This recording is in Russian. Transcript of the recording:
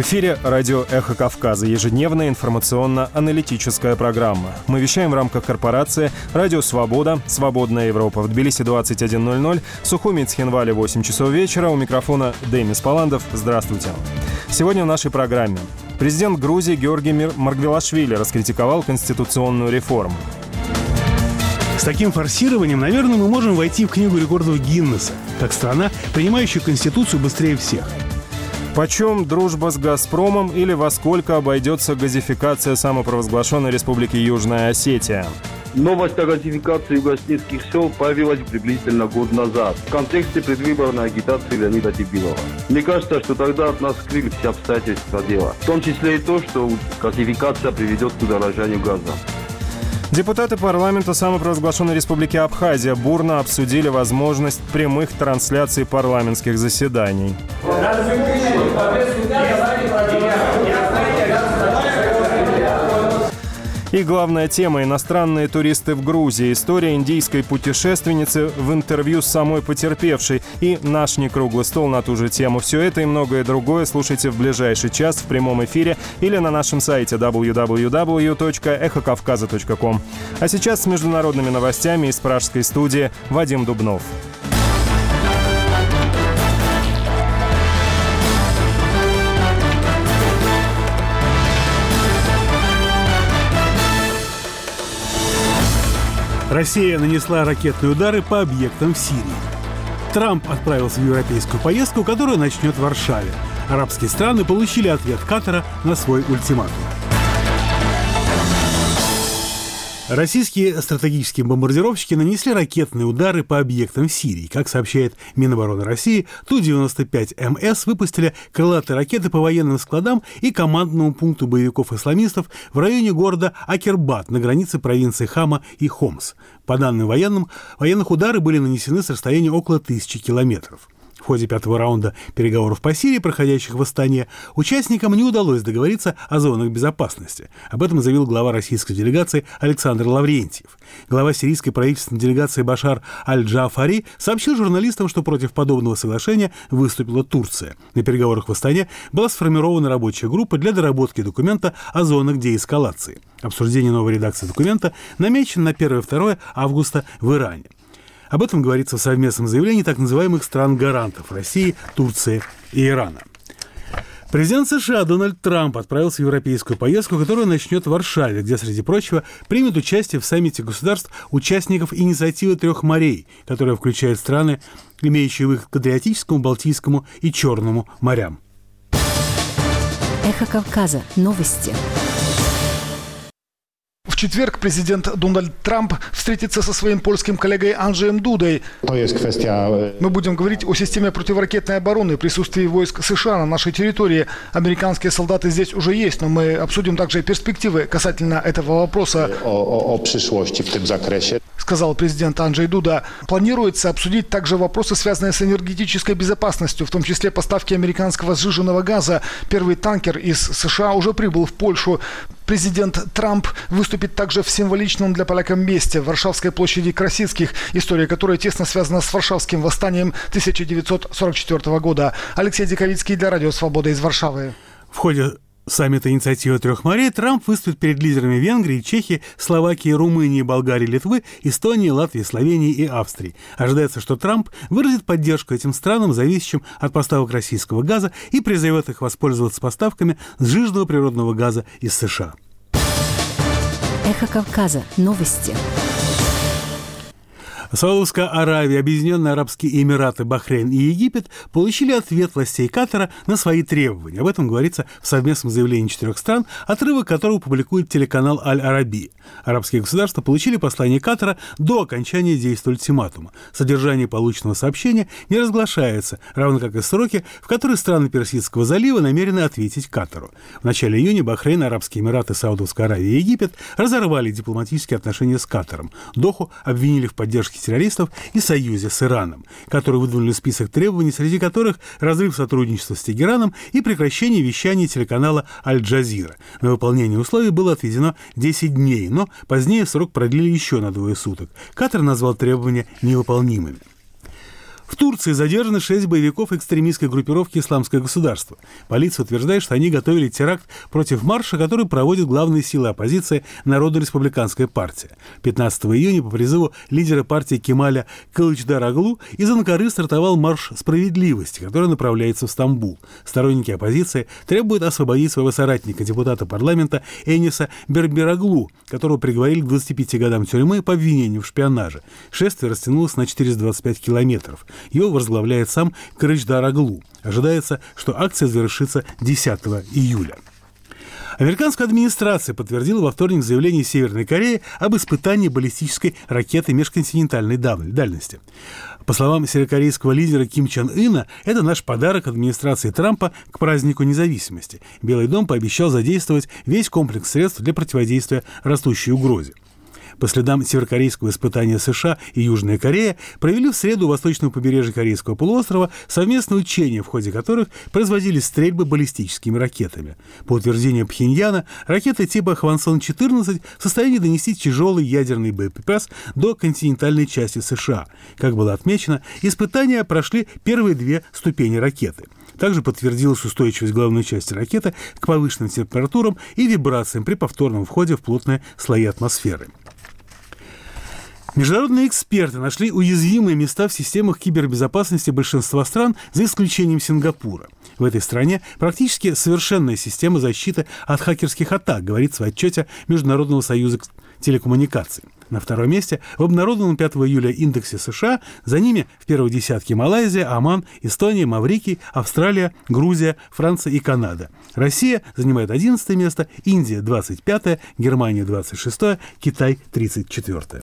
В эфире радио «Эхо Кавказа», ежедневная информационно-аналитическая программа. Мы вещаем в рамках корпорации «Радио Свобода», «Свободная Европа». В Тбилиси 21:00, Сухуми, Цхинвале 8 часов вечера. У микрофона Демис Паландов. Здравствуйте. Сегодня в нашей программе. Президент Грузии Георгий Маргвелашвили раскритиковал конституционную реформу. С таким форсированием, наверное, мы можем войти в книгу рекордов Гиннесса, как страна, принимающая Конституцию быстрее всех. Почем дружба с «Газпромом» или во сколько обойдется газификация самопровозглашенной республики Южная Осетия? Новость о газификации юго-осетинских сел появилась приблизительно год назад в контексте предвыборной агитации Леонида Тибилова. Мне кажется, что тогда от нас скрыли все обстоятельства дела, в том числе и то, что газификация приведет к удорожанию газа. Депутаты парламента самопровозглашенной республики Абхазия бурно обсудили возможность прямых трансляций парламентских заседаний. И главная тема – иностранные туристы в Грузии. История индийской путешественницы в интервью с самой потерпевшей. И наш некруглый стол на ту же тему. Все это и многое другое слушайте в ближайший час в прямом эфире или на нашем сайте www.эхокавказа.ком. А сейчас с международными новостями из пражской студии Вадим Дубнов. Россия нанесла ракетные удары по объектам в Сирии. Трамп отправился в европейскую поездку, которую начнет в Варшаве. Арабские страны получили ответ Катара на свой ультиматум. Российские стратегические бомбардировщики нанесли ракетные удары по объектам в Сирии. Как сообщает Минобороны России, Ту-95МС выпустили крылатые ракеты по военным складам и командному пункту боевиков-исламистов в районе города Акербат на границе провинций Хама и Хомс. По данным военных удары были нанесены с расстояния около 1000 километров. В ходе 5-го раунда переговоров по Сирии, проходящих в Астане, участникам не удалось договориться о зонах безопасности. Об этом заявил глава российской делегации Александр Лаврентьев. Глава сирийской правительственной делегации Башар Аль-Джафари сообщил журналистам, что против подобного соглашения выступила Турция. На переговорах в Астане была сформирована рабочая группа для доработки документа о зонах деэскалации. Обсуждение новой редакции документа намечено на 1-2 августа в Иране. Об этом говорится в совместном заявлении так называемых стран-гарантов России, Турции и Ирана. Президент США Дональд Трамп отправился в европейскую поездку, которую начнет в Варшаве, где, среди прочего, примет участие в саммите государств-участников инициативы трех морей, которая включает страны, имеющие выход к Адриатическому, Балтийскому и Черному морям. Эхо Кавказа. Новости. В четверг президент Дональд Трамп встретится со своим польским коллегой Анджеем Дудой. Мы будем говорить о системе противоракетной обороны, присутствии войск США на нашей территории. Американские солдаты здесь уже есть, но мы обсудим также перспективы касательно этого вопроса, сказал президент Анджей Дуда. Планируется обсудить также вопросы, связанные с энергетической безопасностью, в том числе поставки американского сжиженного газа. Первый танкер из США уже прибыл в Польшу. Президент Трамп выступит также в символичном для поляков месте, в Варшавской площади Красицких, история которой тесно связана с Варшавским восстанием 1944 года. Алексей Диковицкий для Радио Свобода из Варшавы. В ходе саммита «Инициатива трех морей» Трамп выступит перед лидерами Венгрии, Чехии, Словакии, Румынии, Болгарии, Литвы, Эстонии, Латвии, Словении и Австрии. Ожидается, что Трамп выразит поддержку этим странам, зависящим от поставок российского газа, и призовет их воспользоваться поставками сжиженного природного газа из США. Эхо Кавказа. Новости. Саудовская Аравия, Объединенные Арабские Эмираты, Бахрейн и Египет получили ответ властей Катара на свои требования. Об этом говорится в совместном заявлении 4 стран, отрывок которого публикует телеканал Аль-Араби. Арабские государства получили послание Катара до окончания действия ультиматума. Содержание полученного сообщения не разглашается, равно как и сроки, в которые страны Персидского залива намерены ответить Катару. В начале июня Бахрейн, Арабские Эмираты, Саудовская Аравия и Египет разорвали дипломатические отношения с Катаром. Доху обвинили в поддержке террористов и союзе с Ираном, которые выдвинули список требований, среди которых разрыв сотрудничества с Тегераном и прекращение вещания телеканала Аль-Джазира. На выполнение условий было отведено 10 дней, но позднее срок продлили еще на 2 суток. Катар назвал требования невыполнимыми. В Турции задержаны 6 боевиков экстремистской группировки «Исламское государство». Полиция утверждает, что они готовили теракт против марша, который проводит главные силы оппозиции Народно-республиканская партия. 15 июня по призыву лидера партии Кемаля Кылычдароглу из Анкары стартовал марш справедливости, который направляется в Стамбул. Сторонники оппозиции требуют освободить своего соратника, депутата парламента Эниса Бербероглу, которого приговорили к 25 годам тюрьмы по обвинению в шпионаже. Шествие растянулось на 425 километров. Его возглавляет сам Кылычдароглу. Ожидается, что акция завершится 10 июля. Американская администрация подтвердила во вторник заявление Северной Кореи об испытании баллистической ракеты межконтинентальной дальности. По словам северокорейского лидера Ким Чен Ына, это наш подарок администрации Трампа к празднику независимости. Белый дом пообещал задействовать весь комплекс средств для противодействия растущей угрозе. По следам северокорейского испытания США и Южная Корея провели в среду у восточного побережья Корейского полуострова совместные учения, в ходе которых производились стрельбы баллистическими ракетами. По утверждению Пхеньяна, ракеты типа Хвансон-14 в состоянии донести тяжелый ядерный боеприпас до континентальной части США. Как было отмечено, испытания прошли первые 2 ступени ракеты. Также подтвердилась устойчивость главной части ракеты к повышенным температурам и вибрациям при повторном входе в плотные слои атмосферы. Международные эксперты нашли уязвимые места в системах кибербезопасности большинства стран, за исключением Сингапура. В этой стране практически совершенная система защиты от хакерских атак, говорится в отчете Международного союза телекоммуникаций. На втором месте в обнародованном 5 июля индексе США, за ними в первой десятке Малайзия, Оман, Эстония, Маврикий, Австралия, Грузия, Франция и Канада. Россия занимает 11 место, Индия 25, Германия 26, Китай 34.